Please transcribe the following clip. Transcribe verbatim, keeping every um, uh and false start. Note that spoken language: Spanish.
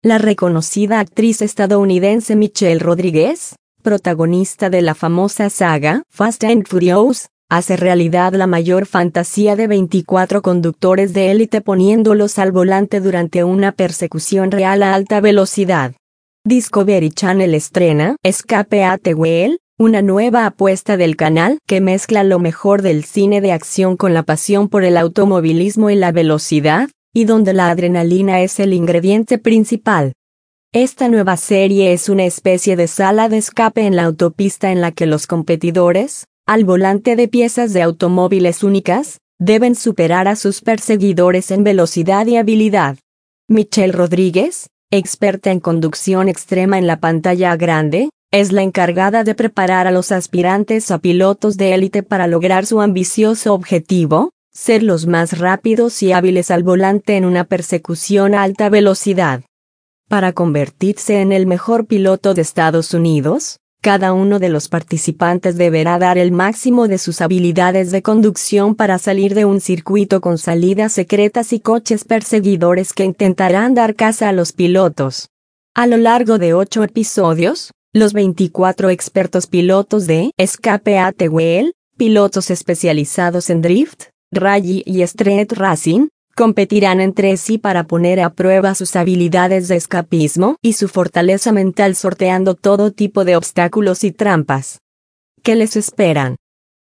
La reconocida actriz estadounidense Michelle Rodríguez, protagonista de la famosa saga Fast and Furious, hace realidad la mayor fantasía de veinticuatro conductores de élite poniéndolos al volante durante una persecución real a alta velocidad. Discovery Channel estrena Escape at the Wheel, una nueva apuesta del canal que mezcla lo mejor del cine de acción con la pasión por el automovilismo y la velocidad, y donde la adrenalina es el ingrediente principal. Esta nueva serie es una especie de sala de escape en la autopista en la que los competidores, al volante de piezas de automóviles únicas, deben superar a sus perseguidores en velocidad y habilidad. Michelle Rodríguez, experta en conducción extrema en la pantalla grande, es la encargada de preparar a los aspirantes a pilotos de élite para lograr su ambicioso objetivo, ser los más rápidos y hábiles al volante en una persecución a alta velocidad. Para convertirse en el mejor piloto de Estados Unidos, cada uno de los participantes deberá dar el máximo de sus habilidades de conducción para salir de un circuito con salidas secretas y coches perseguidores que intentarán dar caza a los pilotos. A lo largo de ocho episodios, los veinticuatro expertos pilotos de Escape at the Wheel, pilotos especializados en drift, rally y street racing, competirán entre sí para poner a prueba sus habilidades de escapismo y su fortaleza mental sorteando todo tipo de obstáculos y trampas. ¿Qué les esperan?